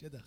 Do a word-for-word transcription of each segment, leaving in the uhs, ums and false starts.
Gedək.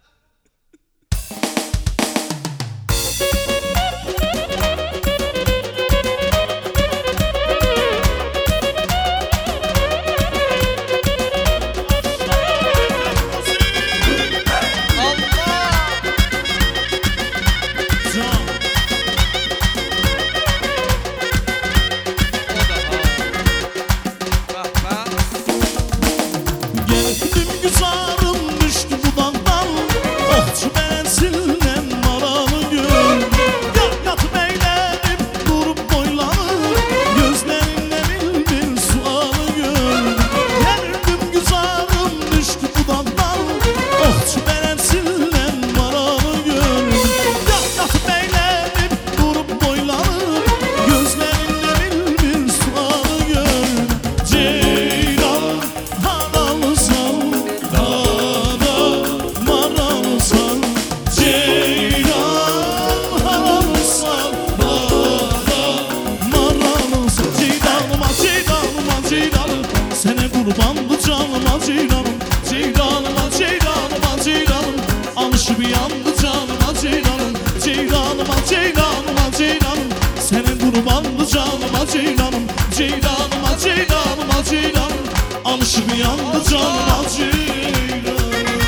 Kurbandı canıma ceylanım, ceylanıma ceylanıma ceylanım. Alışıp yandı canıma ceylanım, ceylanıma ceylanıma ceylanım. Senin kurbandı canıma ceylanım, ceylanıma ceylanıma ceylanım. Alışıp yandı canıma ceylanım.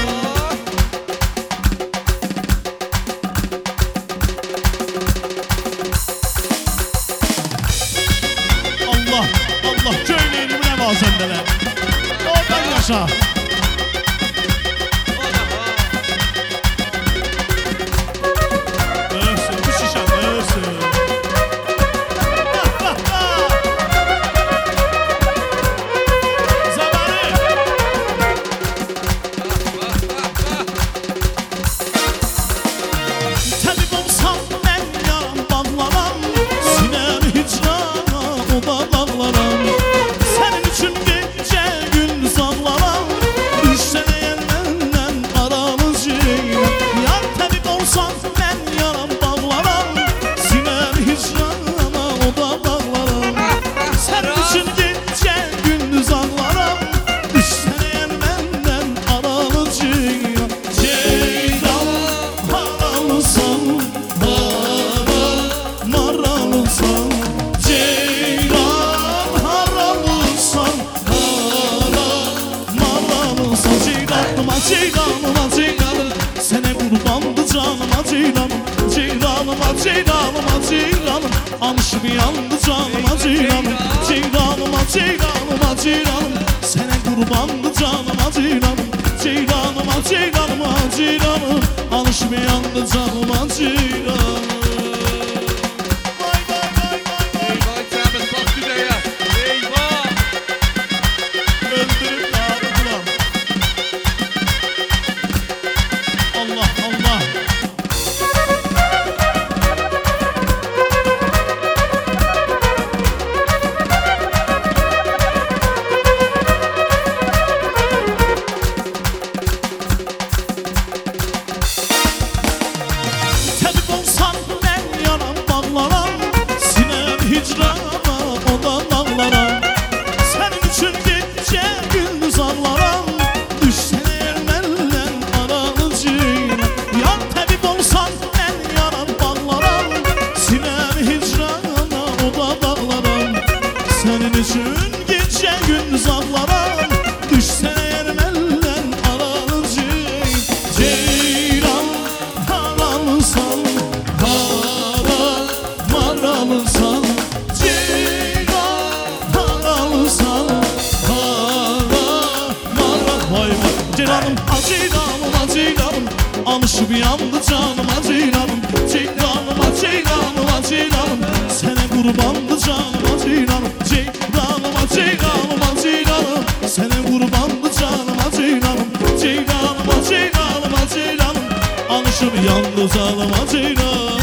Allah, Allah köylüğünü ne bazendeler. Oradan yaşa. Ölsün, bu şişem ölsün. Zamanı. Tabip olsam ben yaram bağlaram, sinem hicrana o da bağlaram. Senin için gece gündüz ağlaram, düşsene yenmenden aramız yeyler. Yar tabip olsan ben yaram bağlaram, sinem hicrana o da bağlaram. Senin için gece gündüz ağlaram, düşsene yenmenden aramız yeyler. Ceylan haralısan, hara maralısan. Ceylan haralısan, ceylanıma ceylanıma ceylanım. Sene kurbandı canıma ceylanım, ceylanıma ceylanıma ceylanım. Alışıp yandı canıma ceylanım, ceylanıma ceylanıma ceylanım. Sene kurbandı canıma ceylanım, ceylanıma ceylanıma ceylanım. Alışıp yandı canıma ceylanım. Senin için gece gündüz ağlaram, düşsene yermellen aralıcı. Ceylan haralısan, hara maralısan. Ceylan haralısan, hara mara. Vay vay ceylanım, ceylanım, ceylanım. Alışıp yandı canıma ceylanım, ceylanıma ceylanıma ceylanım. Sene kurbandı canıma ceylanım, ceylanıma ceylanıma ceylanım. Sene kurbandı canıma ceylanım, ceylanıma ceylanıma ceylanım. Alışıp yandı canıma ceylanım.